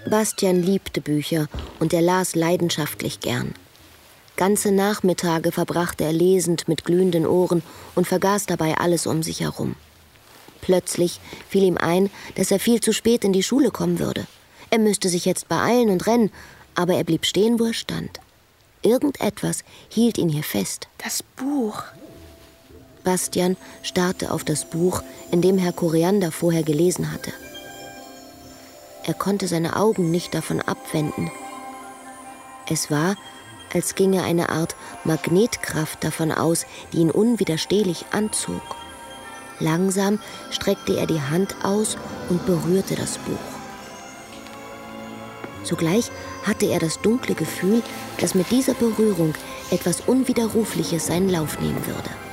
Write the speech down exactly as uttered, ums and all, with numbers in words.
Bastian liebte Bücher und er las leidenschaftlich gern. Ganze Nachmittage verbrachte er lesend mit glühenden Ohren und vergaß dabei alles um sich herum. Plötzlich fiel ihm ein, dass er viel zu spät in die Schule kommen würde. Er müsste sich jetzt beeilen und rennen, aber er blieb stehen, wo er stand. Irgendetwas hielt ihn hier fest. Das Buch. Bastian starrte auf das Buch, in dem Herr Koriander vorher gelesen hatte. Er konnte seine Augen nicht davon abwenden. Es war, als ginge eine Art Magnetkraft davon aus, die ihn unwiderstehlich anzog. Langsam streckte er die Hand aus und berührte das Buch. Zugleich hatte er das dunkle Gefühl, dass mit dieser Berührung etwas Unwiderrufliches seinen Lauf nehmen würde.